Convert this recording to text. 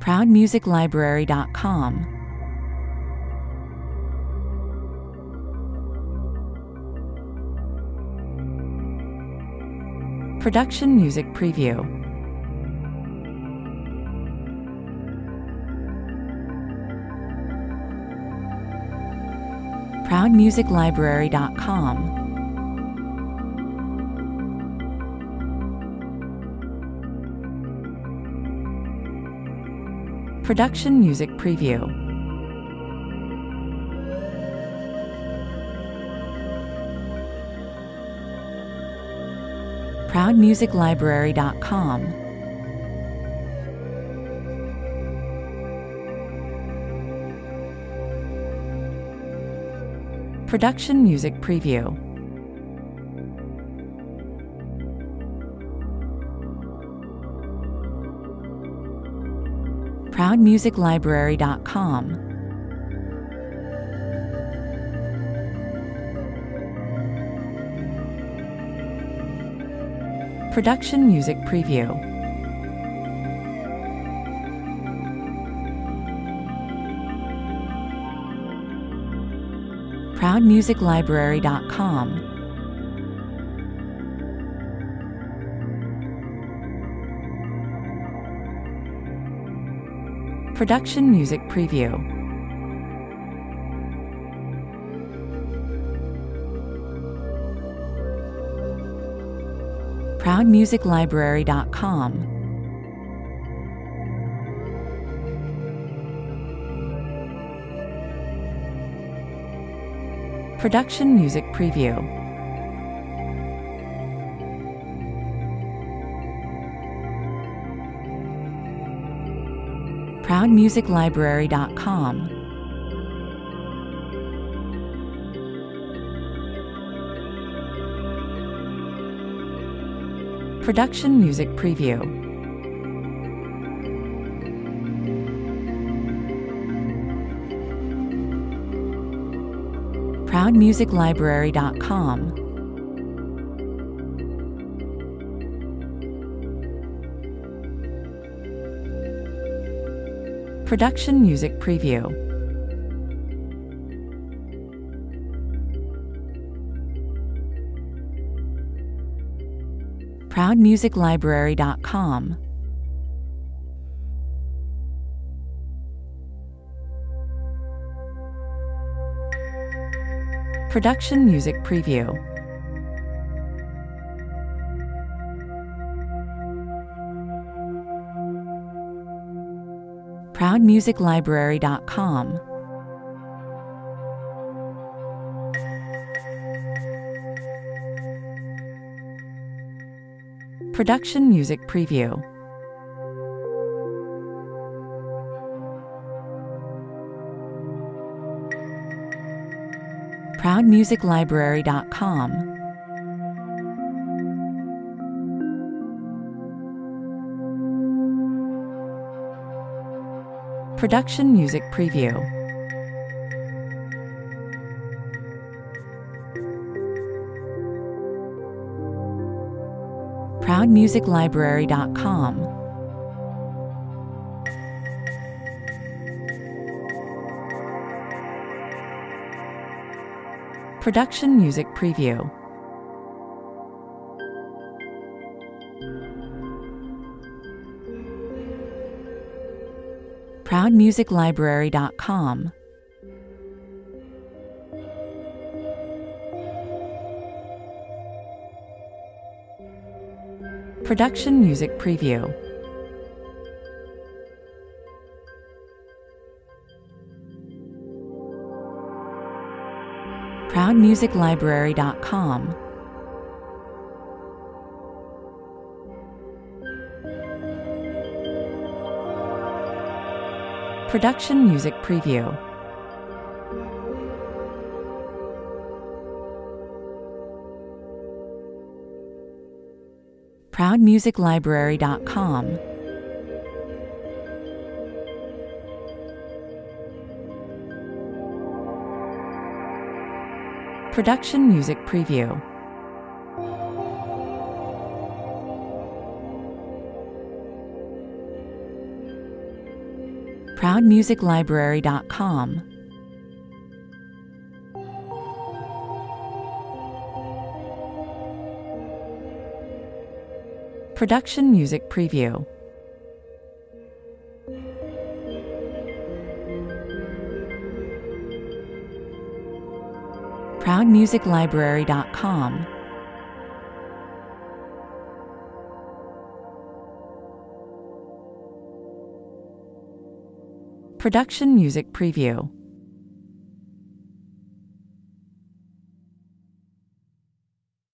ProudMusicLibrary.com. Production Music Preview. ProudMusicLibrary.com. Production Music Preview. ProudMusicLibrary.com. Production Music Preview. ProudMusicLibrary.com. Production Music Preview. ProudMusicLibrary.com. Production Music Preview. ProudMusicLibrary.com. Production Music Preview. ProudMusicLibrary.com. Production Music Preview. ProudMusicLibrary.com. Production Music Preview. ProudMusicLibrary.com. Production Music Preview. ProudMusicLibrary.com. Production Music Preview. ProudMusicLibrary.com. Production Music Preview. ProudMusicLibrary.com. Production Music Preview. ProudMusicLibrary.com. Production Music Preview. ProudMusicLibrary.com. Production Music Preview. ProudMusicLibrary.com. Production Music Preview. ProudMusicLibrary.com. Production Music Preview. ProudMusicLibrary.com. Production Music Preview.